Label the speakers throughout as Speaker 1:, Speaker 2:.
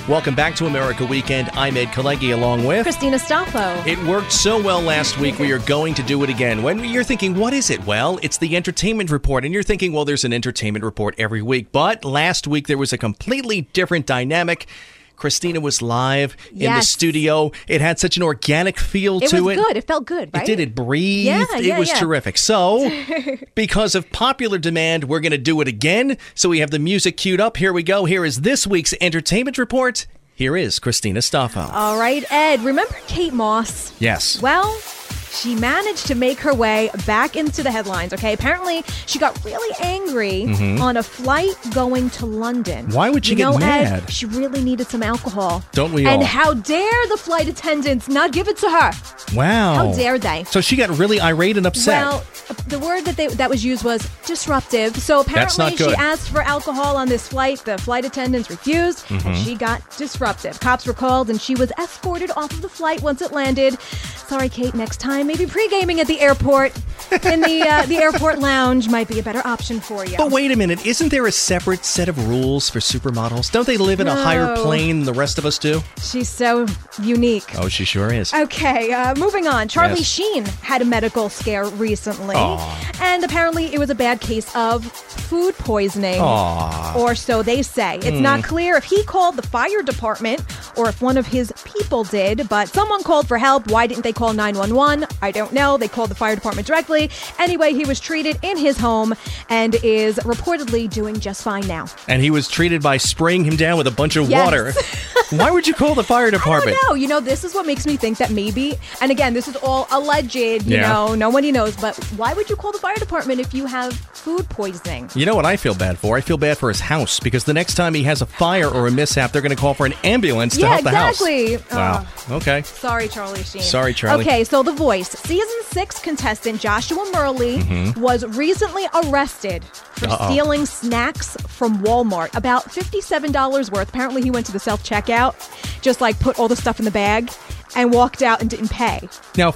Speaker 1: Welcome back to America Weekend. I'm Ed Kalegi along with
Speaker 2: Christina Staffo.
Speaker 1: It worked so well last week, we are going to do it again. When you're thinking, what is it? Well, it's the entertainment report. And you're thinking, well, there's an entertainment report every week. But last week, there was a completely different dynamic. Christina was live in the studio. It had such an organic feel to it.
Speaker 2: It was good. It felt good, right?
Speaker 1: It did. It breathed. It was terrific. So, because of popular demand, we're going to do it again. So we have the music queued up. Here we go. Here is this week's entertainment report. Here is Christina Staffo.
Speaker 2: All right, Ed. Remember Kate Moss?
Speaker 1: Yes.
Speaker 2: Well, she managed to make her way back into the headlines, okay? Apparently, she got really angry on a flight going to London.
Speaker 1: Why would she get mad?
Speaker 2: Ed, she really needed some alcohol.
Speaker 1: Don't we all?
Speaker 2: And how dare the flight attendants not give it to her?
Speaker 1: Wow.
Speaker 2: How dare they?
Speaker 1: So she got really irate and upset.
Speaker 2: Well, the word that was used was disruptive. So apparently she asked for alcohol on this flight. The flight attendants refused, and she got disruptive. Cops were called, and she was escorted off of the flight once it landed. Sorry, Kate, next time, maybe pre-gaming at the airport in the airport lounge might be a better option for you.
Speaker 1: But wait a minute, isn't there a separate set of rules for supermodels? Don't they live in a higher plane than the rest of us do?
Speaker 2: She's so unique.
Speaker 1: Oh, she sure is.
Speaker 2: Okay, moving on. Charlie Sheen had a medical scare recently.
Speaker 1: Aww.
Speaker 2: And apparently it was a bad case of food poisoning.
Speaker 1: Aww.
Speaker 2: Or so they say. It's not clear if he called the fire department or if one of his people did, but someone called for help. Why didn't they call 911? I don't know. They called the fire department directly. Anyway, he was treated in his home and is reportedly doing just fine now.
Speaker 1: And he was treated by spraying him down with a bunch of water. Why would you call the fire department?
Speaker 2: I don't know. You know, this is what makes me think that maybe, and again, this is all alleged, you know, nobody knows, but why would you call the fire department if you have food poisoning?
Speaker 1: You know what I feel bad for? I feel bad for his house, because the next time he has a fire or a mishap, they're going to call for an ambulance to help the house. Wow. Okay.
Speaker 2: Sorry, Charlie Sheen.
Speaker 1: Sorry, Charlie.
Speaker 2: Okay, so The Voice. Season 6 contestant Joshua Murley was recently arrested for stealing snacks from Walmart. About $57 worth. Apparently, he went to the self-checkout, just like put all the stuff in the bag, and walked out and didn't pay.
Speaker 1: Now,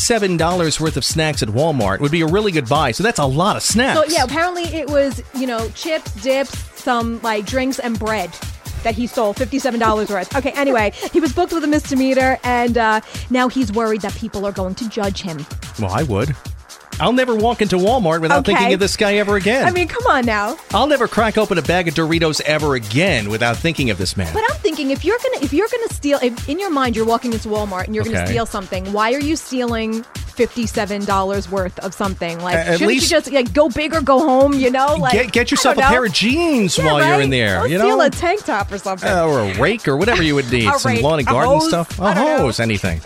Speaker 1: $57 worth of snacks at Walmart would be a really good buy, so that's a lot of snacks.
Speaker 2: So, yeah, apparently it was, you know, chips, dips, some, like, drinks, and bread that he stole, $57 worth. Okay, anyway, he was booked with a misdemeanor, and now he's worried that people are going to judge him.
Speaker 1: Well, I would. I'll never walk into Walmart without thinking of this guy ever again.
Speaker 2: I mean, come on now.
Speaker 1: I'll never crack open a bag of Doritos ever again without thinking of this man.
Speaker 2: But I'm thinking, if you're gonna steal, if in your mind you're walking into Walmart and you're gonna steal something, why are you stealing $57 worth of something? Like, shouldn't you just go big or go home? You know, like
Speaker 1: get yourself a pair of jeans while you're in there.
Speaker 2: Or
Speaker 1: steal
Speaker 2: a tank top or something,
Speaker 1: or a rake or whatever you would need. Some lawn and garden stuff. A hose, anything.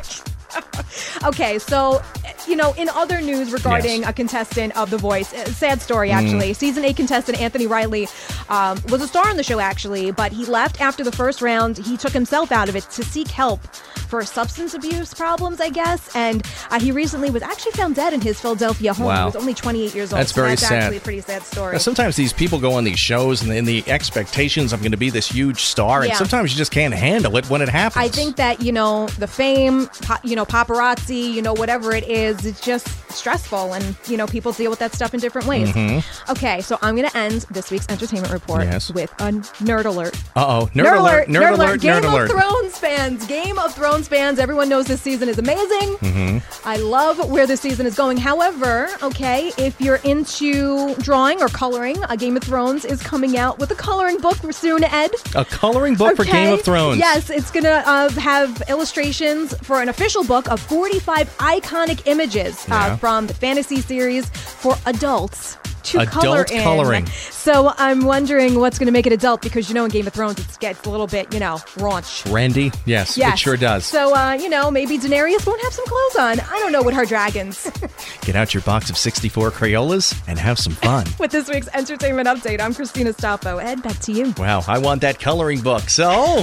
Speaker 2: Okay, so, you know, in other news regarding a contestant of The Voice, sad story, actually. Season 8 contestant Anthony Riley was a star on the show, actually, but he left after the first round. He took himself out of it to seek help for substance abuse problems, I guess, and he recently was actually found dead in his Philadelphia home. He was only 28 years old.
Speaker 1: That's very sad.
Speaker 2: That's actually a pretty sad story.
Speaker 1: Now, sometimes these people go on these shows and in the expectations I'm going to be this huge star, and sometimes you just can't handle it when it happens.
Speaker 2: I think that, you know, the fame, paparazzi, you know, whatever it is, it's just stressful, and, you know, people deal with that stuff in different ways. Okay, so I'm going to end this week's entertainment report with a nerd alert.
Speaker 1: Nerd alert. Nerd alert.
Speaker 2: Game of Thrones fans. Game of Thrones fans. Everyone knows this season is amazing. I love where this season is going. However, okay, if you're into drawing or coloring, Game of Thrones is coming out with a coloring book soon, Ed.
Speaker 1: A coloring book for Game of Thrones.
Speaker 2: Yes, it's going to have illustrations for an official book of 45 iconic images from the fantasy series for adults to color in.
Speaker 1: Coloring.
Speaker 2: So I'm wondering what's going to make it adult, because, you know, in Game of Thrones it gets a little bit, you know, raunch.
Speaker 1: Randy? Yes, it sure does.
Speaker 2: So, you know, maybe Daenerys won't have some clothes on. I don't know, with her dragons.
Speaker 1: Get out your box of 64 Crayolas and have some fun.
Speaker 2: With this week's entertainment update, I'm Christina Staffo. Ed, back to you.
Speaker 1: Wow, I want that coloring book. So,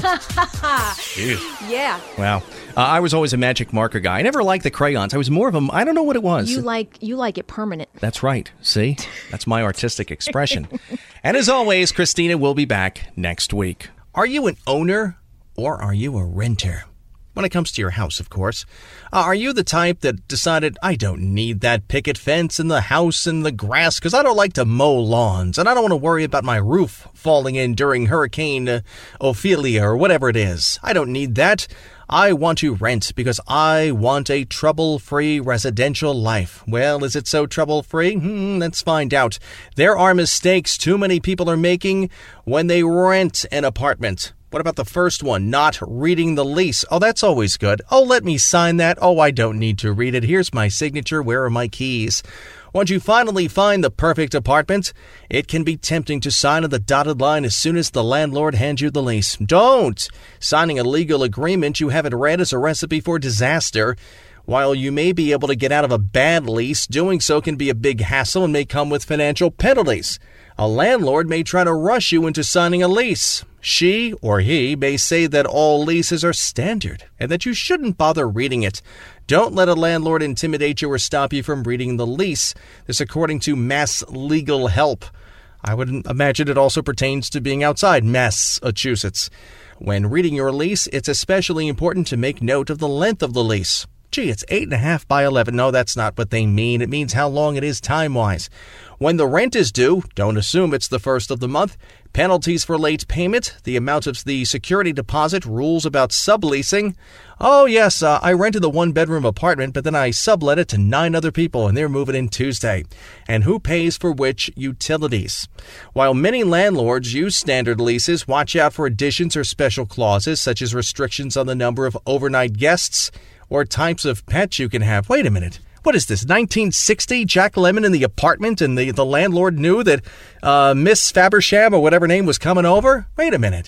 Speaker 2: yeah.
Speaker 1: Wow. I was always a magic marker guy. I never liked the crayons. I was more of I don't know what it was.
Speaker 2: You like it permanent.
Speaker 1: That's right. See? That's my artistic expression. And as always, Christina will be back next week. Are you an owner or are you a renter? When it comes to your house, of course. Are you the type that decided, I don't need that picket fence in the house and the grass because I don't like to mow lawns and I don't want to worry about my roof falling in during Hurricane Ophelia or whatever it is. I don't need that. I want to rent because I want a trouble-free residential life. Well, is it so trouble-free? Let's find out. There are mistakes too many people are making when they rent an apartment. What about the first one? Not reading the lease. Oh, that's always good. Oh, let me sign that. Oh, I don't need to read it. Here's my signature. Where are my keys? Once you finally find the perfect apartment, it can be tempting to sign on the dotted line as soon as the landlord hands you the lease. Don't! Signing a legal agreement you haven't read is a recipe for disaster. While you may be able to get out of a bad lease, doing so can be a big hassle and may come with financial penalties. A landlord may try to rush you into signing a lease. She or he may say that all leases are standard and that you shouldn't bother reading it. Don't let a landlord intimidate you or stop you from reading the lease. This according to Mass Legal Help. I would imagine it also pertains to being outside Massachusetts. When reading your lease, it's especially important to make note of the length of the lease. Gee, it's 8.5 by 11. No, that's not what they mean. It means how long it is time-wise. When the rent is due, don't assume it's the first of the month. Penalties for late payment, the amount of the security deposit, rules about subleasing. Oh, yes, I rented the one-bedroom apartment, but then I sublet it to 9 other people, and they're moving in Tuesday. And who pays for which utilities? While many landlords use standard leases, watch out for additions or special clauses, such as restrictions on the number of overnight guests or types of pets you can have. Wait a minute. What is this, 1960? Jack Lemmon in the apartment and the landlord knew that Miss Fabersham or whatever name was coming over? Wait a minute.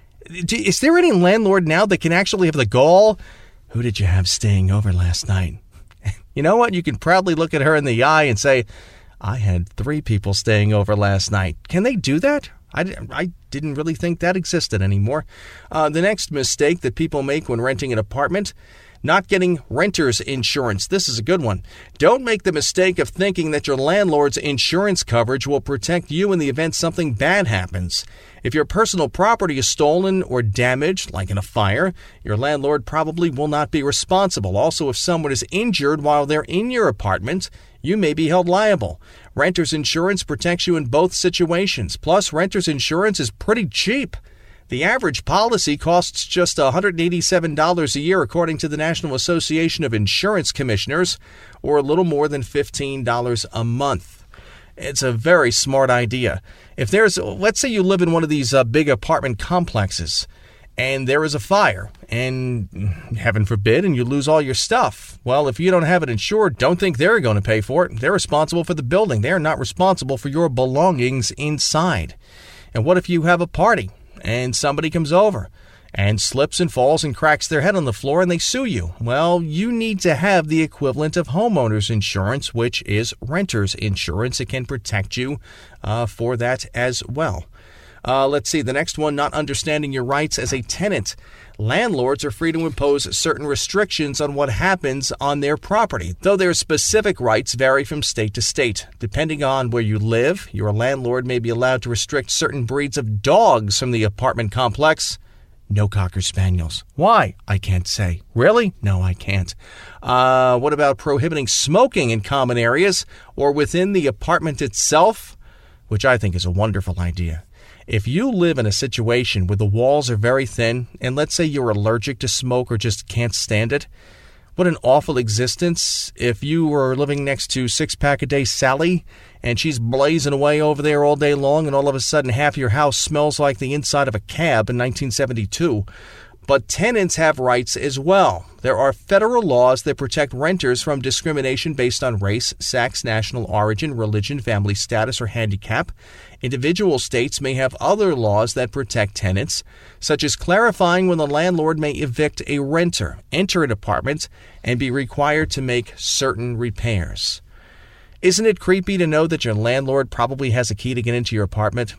Speaker 1: Is there any landlord now that can actually have the gall? Who did you have staying over last night? You know what? You can proudly look at her in the eye and say, I had 3 people staying over last night. Can they do that? I didn't really think that existed anymore. The next mistake that people make when renting an apartment, not getting renter's insurance. This is a good one. Don't make the mistake of thinking that your landlord's insurance coverage will protect you in the event something bad happens. If your personal property is stolen or damaged, like in a fire, your landlord probably will not be responsible. Also, if someone is injured while they're in your apartment, you may be held liable. Renter's insurance protects you in both situations. Plus, renter's insurance is pretty cheap. The average policy costs just $187 a year, according to the National Association of Insurance Commissioners, or a little more than $15 a month. It's a very smart idea. Let's say you live in one of these big apartment complexes, and there is a fire, and heaven forbid, and you lose all your stuff. Well, if you don't have it insured, don't think they're going to pay for it. They're responsible for the building. They're not responsible for your belongings inside. And what if you have a party and somebody comes over and slips and falls and cracks their head on the floor and they sue you? Well, you need to have the equivalent of homeowner's insurance, which is renter's insurance. It can protect you for that as well. Let's see. The next one, not understanding your rights as a tenant. Landlords are free to impose certain restrictions on what happens on their property, though their specific rights vary from state to state. Depending on where you live, your landlord may be allowed to restrict certain breeds of dogs from the apartment complex. No Cocker Spaniels. Why? I can't say. Really? No, I can't. What about prohibiting smoking in common areas or within the apartment itself? Which I think is a wonderful idea. If you live in a situation where the walls are very thin, and let's say you're allergic to smoke or just can't stand it, what an awful existence if you were living next to six-pack-a-day Sally, and she's blazing away over there all day long, and all of a sudden half your house smells like the inside of a cab in 1972. But tenants have rights as well. There are federal laws that protect renters from discrimination based on race, sex, national origin, religion, family status, or handicap. Individual states may have other laws that protect tenants, such as clarifying when the landlord may evict a renter, enter an apartment, and be required to make certain repairs. Isn't it creepy to know that your landlord probably has a key to get into your apartment?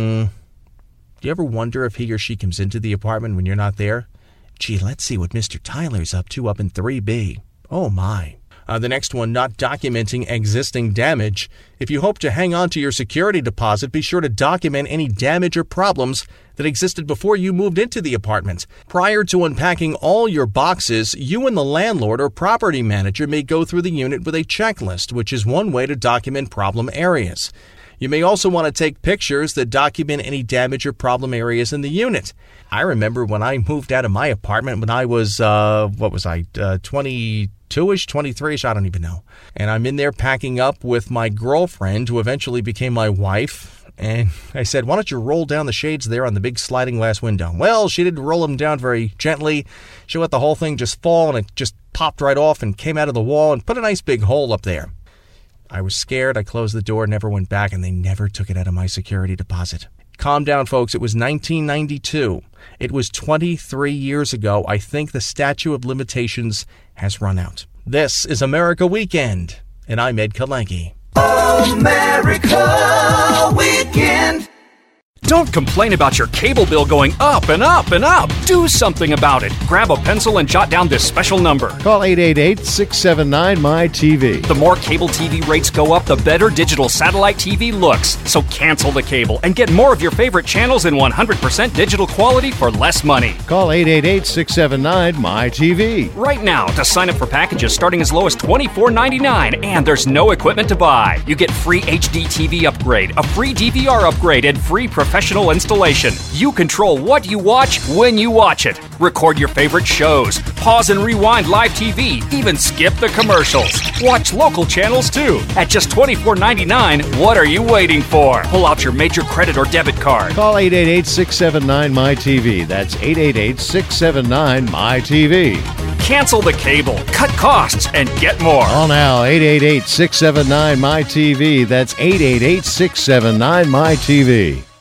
Speaker 1: Do you ever wonder if he or she comes into the apartment when you're not there? Gee, let's see what Mr. Tyler's up to up in 3B. Oh, my. The next one, not documenting existing damage. If you hope to hang on to your security deposit, be sure to document any damage or problems that existed before you moved into the apartment. Prior to unpacking all your boxes, you and the landlord or property manager may go through the unit with a checklist, which is one way to document problem areas. You may also want to take pictures that document any damage or problem areas in the unit. I remember when I moved out of my apartment when I was, 22-ish, 23-ish, I don't even know. And I'm in there packing up with my girlfriend, who eventually became my wife. And I said, why don't you roll down the shades there on the big sliding glass window? Well, she didn't roll them down very gently. She let the whole thing just fall, and it just popped right off and came out of the wall and put a nice big hole up there. I was scared. I closed the door, never went back, and they never took it out of my security deposit. Calm down, folks. It was 1992. It was 23 years ago. I think the statute of limitations has run out. This is America Weekend, and I'm Ed Kalenki.
Speaker 3: America Weekend.
Speaker 4: Don't complain about your cable bill going up and up and up. Do something about it. Grab a pencil and jot down this special number.
Speaker 5: Call 888-679-MY-TV.
Speaker 4: The more cable TV rates go up, the better digital satellite TV looks. So cancel the cable and get more of your favorite channels in 100% digital quality for less money.
Speaker 5: Call 888-679-MY-TV.
Speaker 4: Right now, to sign up for packages starting as low as $24.99, and there's no equipment to buy. You get free HD TV upgrade, a free DVR upgrade, and free professional installation. You control what you watch when you watch it. Record your favorite shows, pause and rewind live TV, even skip the commercials. Watch local channels too. At just $24.99, what are you waiting for? Pull out your major credit or debit card.
Speaker 5: Call 888-679-MY-TV. That's 888-679-MY-TV.
Speaker 4: Cancel the cable, cut costs, and get more.
Speaker 5: Call now, 888-679-MY-TV. That's 888-679-MY-TV.